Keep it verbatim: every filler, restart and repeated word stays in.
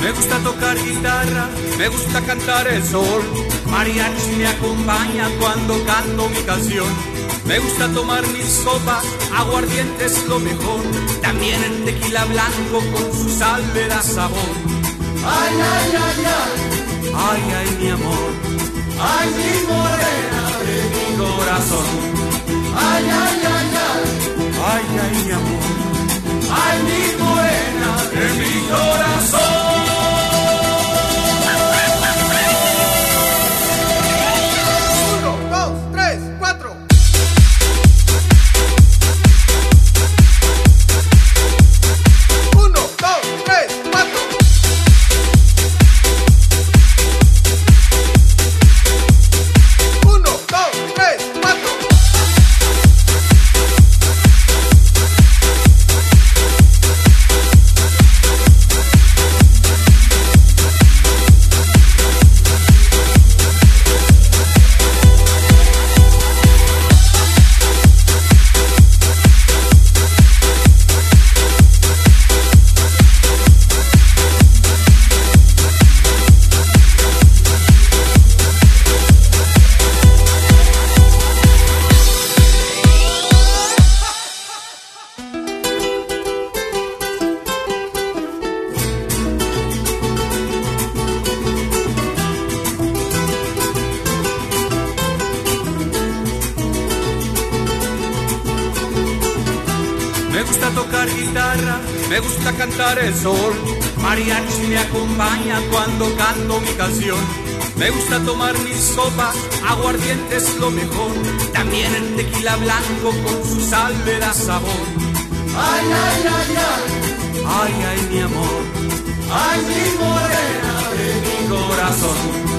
Me gusta tocar guitarra, me gusta cantar el sol. Mariachi me acompaña cuando canto mi canción. Me gusta tomar mis copas, aguardiente es lo mejor. También el tequila blanco con su sal le da sabor. Ay, ay, ay, ay, ay, ay, mi amor. Ay, mi morena de mi corazón. Ay, ay, ay, ay, ay, ay, mi amor. Ay, mi morena de mi corazón. Me gusta tocar guitarra, me gusta cantar el sol. Mariachi me acompaña cuando canto mi canción. Me gusta tomar mis copas, aguardiente es lo mejor. También el tequila blanco con su sal le da sabor. Ay, ay, ay, ay, ay, ay, mi amor. Ay, mi morena de mi corazón.